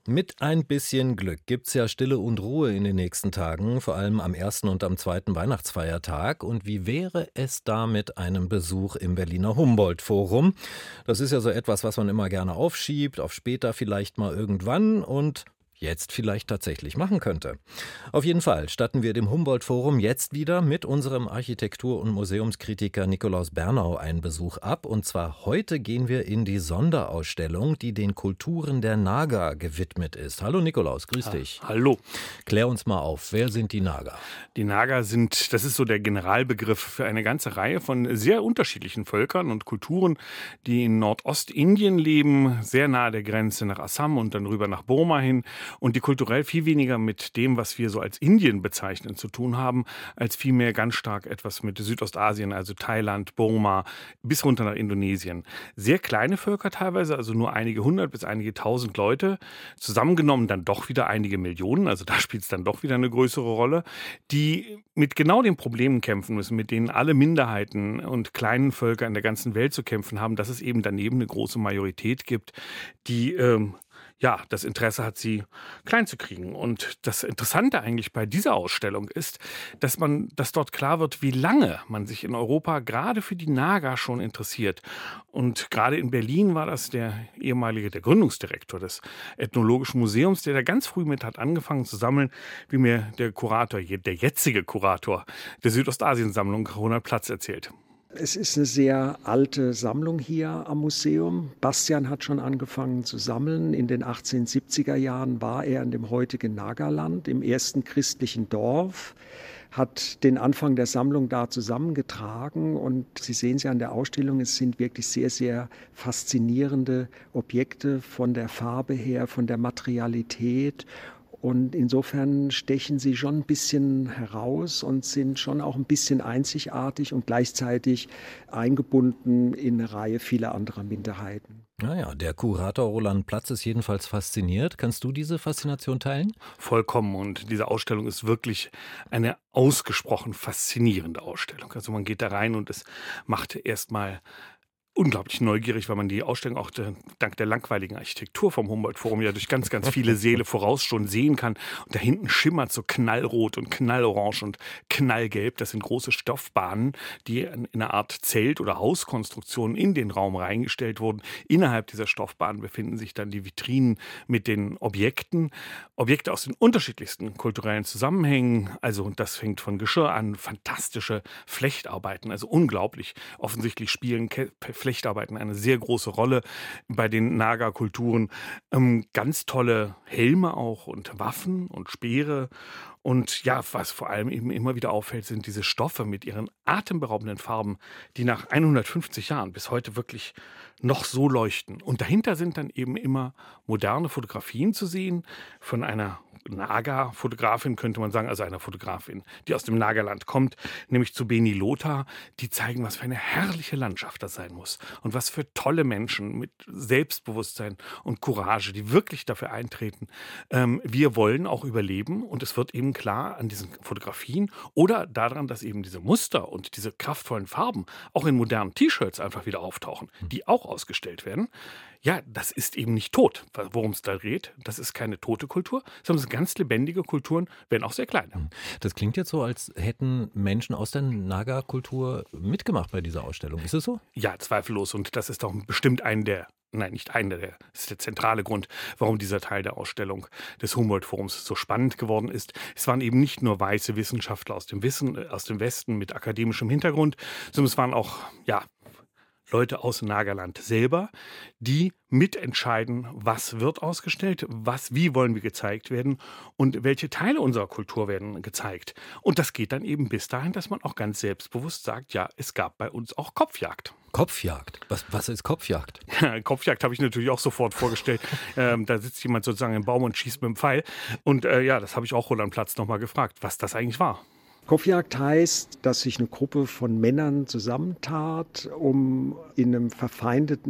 Mit ein bisschen Glück gibt's ja Stille und Ruhe in den nächsten Tagen, vor allem am ersten und am zweiten Weihnachtsfeiertag. Und wie wäre es da mit einem Besuch im Berliner Humboldt-Forum? Das ist ja so etwas, was man immer gerne aufschiebt, auf später vielleicht mal irgendwann und jetzt vielleicht tatsächlich machen könnte. Auf jeden Fall statten wir dem Humboldt-Forum jetzt wieder mit unserem Architektur- und Museumskritiker Nikolaus Bernau einen Besuch ab. Und zwar heute gehen wir in die Sonderausstellung, die den Kulturen der Naga gewidmet ist. Hallo Nikolaus, grüß dich. Hallo. Klär uns mal auf, wer sind die Naga? Die Naga das ist so der Generalbegriff für eine ganze Reihe von sehr unterschiedlichen Völkern und Kulturen, die in Nordostindien leben, sehr nahe der Grenze nach Assam und dann rüber nach Burma hin. Und die kulturell viel weniger mit dem, was wir so als Indien bezeichnen, zu tun haben, als vielmehr ganz stark etwas mit Südostasien, also Thailand, Burma, bis runter nach Indonesien. Sehr kleine Völker teilweise, also nur einige hundert bis einige tausend Leute, zusammengenommen dann doch wieder einige Millionen, also da spielt es dann doch wieder eine größere Rolle, die mit genau den Problemen kämpfen müssen, mit denen alle Minderheiten und kleinen Völker in der ganzen Welt zu kämpfen haben, dass es eben daneben eine große Majorität gibt, die das Interesse hat, sie klein zu kriegen. Und das Interessante eigentlich bei dieser Ausstellung ist, dass dort klar wird, wie lange man sich in Europa gerade für die Naga schon interessiert. Und gerade in Berlin war das der Gründungsdirektor des Ethnologischen Museums, der da ganz früh mit hat angefangen zu sammeln, wie mir der jetzige Kurator der Südostasiensammlung, Ronald Platz, erzählt. Es ist eine sehr alte Sammlung hier am Museum. Bastian hat schon angefangen zu sammeln. In den 1870er Jahren war er in dem heutigen Nagaland, im ersten christlichen Dorf, hat den Anfang der Sammlung da zusammengetragen. Und Sie sehen es ja an der Ausstellung, es sind wirklich sehr, sehr faszinierende Objekte von der Farbe her, von der Materialität. Und insofern stechen sie schon ein bisschen heraus und sind schon auch ein bisschen einzigartig und gleichzeitig eingebunden in eine Reihe vieler anderer Minderheiten. Naja, der Kurator Roland Platz ist jedenfalls fasziniert. Kannst du diese Faszination teilen? Vollkommen. Und diese Ausstellung ist wirklich eine ausgesprochen faszinierende Ausstellung. Also man geht da rein und es macht erstmal unglaublich neugierig, weil man die Ausstellung auch dank der langweiligen Architektur vom Humboldt-Forum ja durch ganz, ganz viele Säle voraus schon sehen kann. Und da hinten schimmert so knallrot und knallorange und knallgelb. Das sind große Stoffbahnen, die in einer Art Zelt- oder Hauskonstruktion in den Raum reingestellt wurden. Innerhalb dieser Stoffbahnen befinden sich dann die Vitrinen mit den Objekte aus den unterschiedlichsten kulturellen Zusammenhängen. Also das fängt von Geschirr an, fantastische Flechtarbeiten, also unglaublich. Offensichtlich spielen Flechtarbeiten eine sehr große Rolle bei den Naga-Kulturen. Ganz tolle Helme auch und Waffen und Speere. Und ja, was vor allem eben immer wieder auffällt, sind diese Stoffe mit ihren atemberaubenden Farben, die nach 150 Jahren bis heute wirklich noch so leuchten. Und dahinter sind dann eben immer moderne Fotografien zu sehen von einer Naga-Fotografin, könnte man sagen, also einer Fotografin, die aus dem Nagaland kommt, nämlich zu Beni Lota. Die zeigen, was für eine herrliche Landschaft das sein muss und was für tolle Menschen mit Selbstbewusstsein und Courage, die wirklich dafür eintreten. Wir wollen auch überleben und es wird eben klar an diesen Fotografien oder daran, dass eben diese Muster und diese kraftvollen Farben auch in modernen T-Shirts einfach wieder auftauchen, die auch ausgestellt werden. Ja, das ist eben nicht tot, worum es da geht. Das ist keine tote Kultur, sondern es sind ganz lebendige Kulturen, wenn auch sehr kleine. Das klingt jetzt so, als hätten Menschen aus der Naga-Kultur mitgemacht bei dieser Ausstellung. Ist es so? Ja, zweifellos. Und das ist auch bestimmt das ist der zentrale Grund, warum dieser Teil der Ausstellung des Humboldt-Forums so spannend geworden ist. Es waren eben nicht nur weiße Wissenschaftler aus dem Westen mit akademischem Hintergrund, sondern es waren auch, Leute aus Nagaland selber, die mitentscheiden, was wird ausgestellt, wie wollen wir gezeigt werden und welche Teile unserer Kultur werden gezeigt. Und das geht dann eben bis dahin, dass man auch ganz selbstbewusst sagt, ja, es gab bei uns auch Kopfjagd. Kopfjagd? Was ist Kopfjagd? Kopfjagd habe ich natürlich auch sofort vorgestellt. Da sitzt jemand sozusagen im Baum und schießt mit dem Pfeil. Und das habe ich auch Roland Platz nochmal gefragt, was das eigentlich war. Kopfjagd heißt, dass sich eine Gruppe von Männern zusammentat, um in einem verfeindeten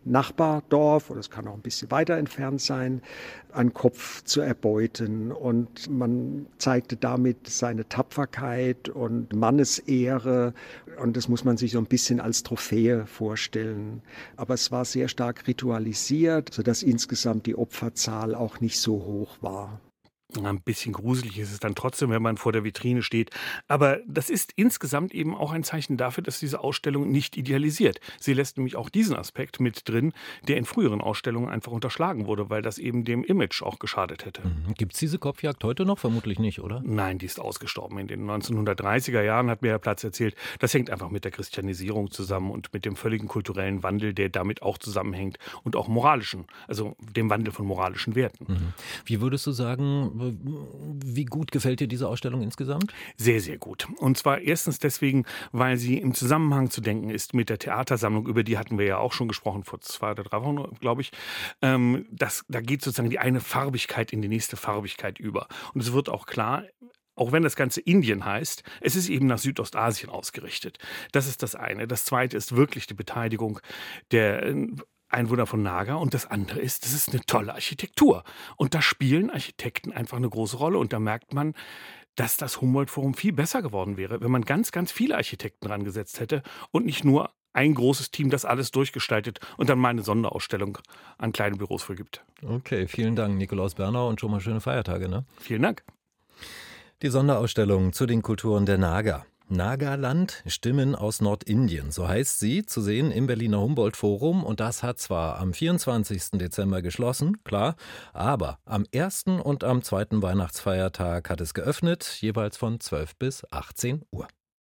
Nachbardorf, oder es kann auch ein bisschen weiter entfernt sein, einen Kopf zu erbeuten. Und man zeigte damit seine Tapferkeit und Mannesehre. Und das muss man sich so ein bisschen als Trophäe vorstellen. Aber es war sehr stark ritualisiert, sodass insgesamt die Opferzahl auch nicht so hoch war. Ein bisschen gruselig ist es dann trotzdem, wenn man vor der Vitrine steht. Aber das ist insgesamt eben auch ein Zeichen dafür, dass diese Ausstellung nicht idealisiert. Sie lässt nämlich auch diesen Aspekt mit drin, der in früheren Ausstellungen einfach unterschlagen wurde, weil das eben dem Image auch geschadet hätte. Gibt es diese Kopfjagd heute noch? Vermutlich nicht, oder? Nein, die ist ausgestorben. In den 1930er Jahren, hat mir Herr Platz erzählt, das hängt einfach mit der Christianisierung zusammen und mit dem völligen kulturellen Wandel, der damit auch zusammenhängt und auch moralischen, also dem Wandel von moralischen Werten. Wie würdest du sagen, wie gut gefällt dir diese Ausstellung insgesamt? Sehr, sehr gut. Und zwar erstens deswegen, weil sie im Zusammenhang zu denken ist mit der Theatersammlung, über die hatten wir ja auch schon gesprochen, vor 2 oder 3 Wochen, glaube ich. Da geht sozusagen die eine Farbigkeit in die nächste Farbigkeit über. Und es wird auch klar, auch wenn das Ganze Indien heißt, es ist eben nach Südostasien ausgerichtet. Das ist das eine. Das zweite ist wirklich die Beteiligung der Einwohner von Naga, und das andere ist, das ist eine tolle Architektur. Und da spielen Architekten einfach eine große Rolle, und da merkt man, dass das Humboldt-Forum viel besser geworden wäre, wenn man ganz, ganz viele Architekten rangesetzt hätte und nicht nur ein großes Team, das alles durchgestaltet und dann mal eine Sonderausstellung an kleine Büros vergibt. Okay, vielen Dank, Nikolaus Bernau, und schon mal schöne Feiertage, ne? Vielen Dank. Die Sonderausstellung zu den Kulturen der Naga. Nagaland, Stimmen aus Nordindien, so heißt sie, zu sehen im Berliner Humboldt-Forum. Und das hat zwar am 24. Dezember geschlossen, klar, aber am 1. und am 2. Weihnachtsfeiertag hat es geöffnet, jeweils von 12 bis 18 Uhr.